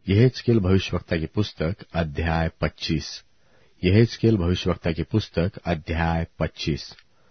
यहेजकेल भविष्यवक्ता की पुस्तक अध्याय 25। यहेजकेल भविष्यवक्ता की पुस्तक अध्याय 25।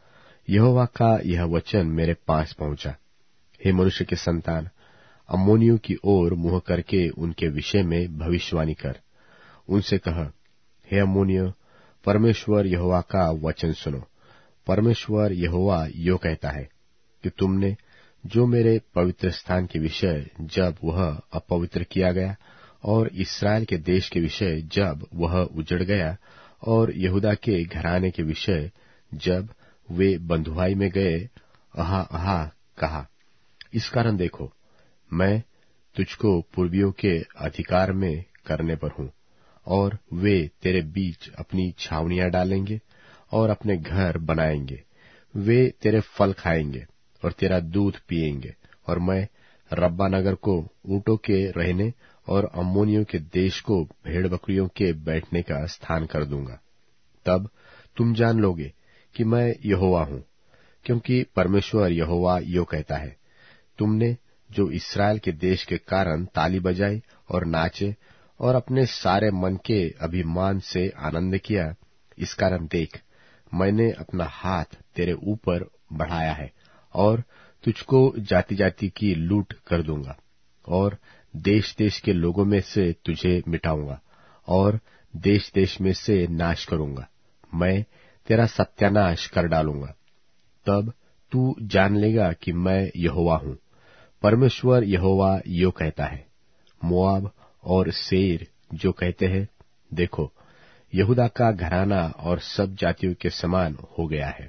यहोवा का यह वचन मेरे पास पहुंचा। हे मनुष्य के संतान, अम्मोनियों की ओर मुंह करके उनके विषय में भविष्यवाणी कर। उनसे कह, हे अम्मोनियों, परमेश्वर यहोवा का वचन सुनो। परमेश्वर यहोवा यो कहता है कि तुमने जो मेरे पवित्र स्थान के विषय जब वह अपवित्र किया गया, और इस्राएल के देश के विषय जब वह उजड़ गया, और यहूदा के घराने के विषय जब वे बंधुआई में गए, आहा आहा कहा। इस कारण देखो, मैं तुझको पूर्वियों के अधिकार में करने पर हूं, और वे तेरे बीच अपनी छावनियां डालेंगे और अपने घर बनाएंगे। वे तेरे फल खाएंगे और तेरा दूध पिएंगे, और मैं रब्बा नगर को ऊंटों के रहने और अम्मोनियों के देश को भेड़ बकरियों के बैठने का स्थान कर दूंगा। तब तुम जान लोगे कि मैं यहोवा हूं, क्योंकि परमेश्वर यहोवा यो कहता है, तुमने जो इस्राएल के देश के कारण ताली बजाई और नाचे और अपने सारे मन के अभिमान से आनंद किया, इस कारण देख, मैंने अपना हाथ तेरे ऊपर बढ़ाया है और तुझको जाति जाति की लूट कर दूंगा, और देश देश के लोगों में से तुझे मिटाऊंगा और देश देश में से नाश करूंगा। मैं तेरा सत्यानाश कर डालूंगा। तब तू जान लेगा कि मैं यहोवा हूं। परमेश्वर यहोवा यो कहता है। मोआब और सेर जो कहते हैं, देखो, यहूदा का घराना और सब जातियों के समान हो गया है।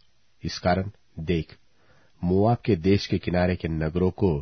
इस कारण देख, मोआब के देश के किनारे के नगरों को,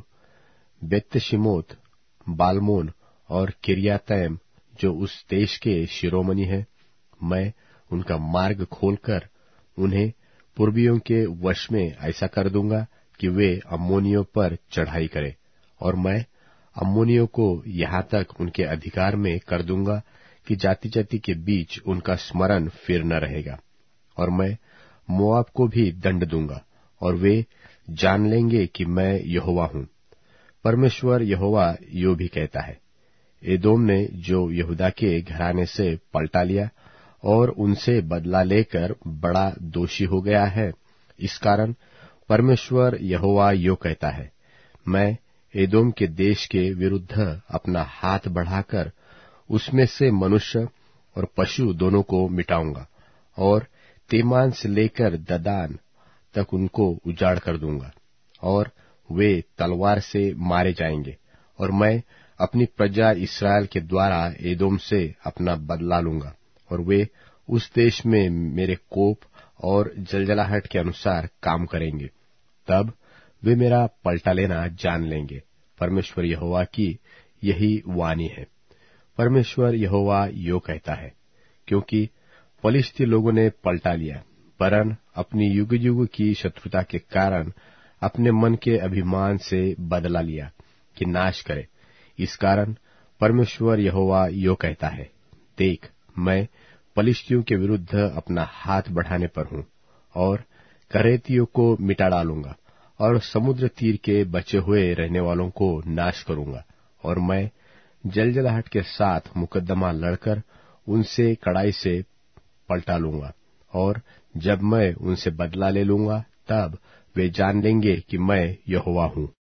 बेत्यशिमोत, बालमोन और किर्यातैम जो उस देश के शिरोमणि है, मैं उनका मार्ग खोलकर उन्हें पूर्वियों के वश में ऐसा कर दूंगा कि वे अम्मोनियों पर चढ़ाई करें, और मैं अम्मोनियों को यहां तक उनके अधिकार में कर दूंगा कि जाति जाति के बीच उनका स्मरण फिर न रहेगा। और मैं मोआब को भी दंड दूंगा, और वे जान लेंगे कि मैं यहोवा हूं। परमेश्वर यहोवा यो भी कहता है, एदोम ने जो यहूदा के घराने से पलटा लिया और उनसे बदला लेकर बड़ा दोषी हो गया है, इस कारण परमेश्वर यहोवा यो कहता है, मैं एदोम के देश के विरुद्ध अपना हाथ बढ़ाकर उसमें से मनुष्य और पशु दोनों को मिटाऊंगा, और तेमान से लेकर ददान तक उनको उजाड़ कर दूंगा, और वे तलवार से मारे जाएंगे। और मैं अपनी प्रजा इस्राएल के द्वारा एदोम से अपना बदला लूंगा, और वे उस देश में मेरे कोप और जलजलाहट के अनुसार काम करेंगे। तब वे मेरा पलटा लेना जान लेंगे। परमेश्वर यहोवा की यही वाणी है। परमेश्वर यहोवा यो कहता है, क्योंकि फलिश्ती लोगों ने पलटा लिया, वरन अपनी युग युग की शत्रुता के कारण अपने मन के अभिमान से बदला लिया कि नाश करे। इस कारण परमेश्वर यहोवा यो कहता है, देख, मैं फलिश्तियों के विरुद्ध अपना हाथ बढ़ाने पर हूं, और करेतियों को मिटा डालूंगा, और समुद्र तीर के बचे हुए रहने वालों को नाश करूंगा। और मैं जलजलाहट के साथ मुकद्दमा लड़कर उनसे कड़ाई से पलटा लूंगा, और जब मैं उनसे बदला ले लूंगा, तब वे जान लेंगे कि मैं यहोवा हूं।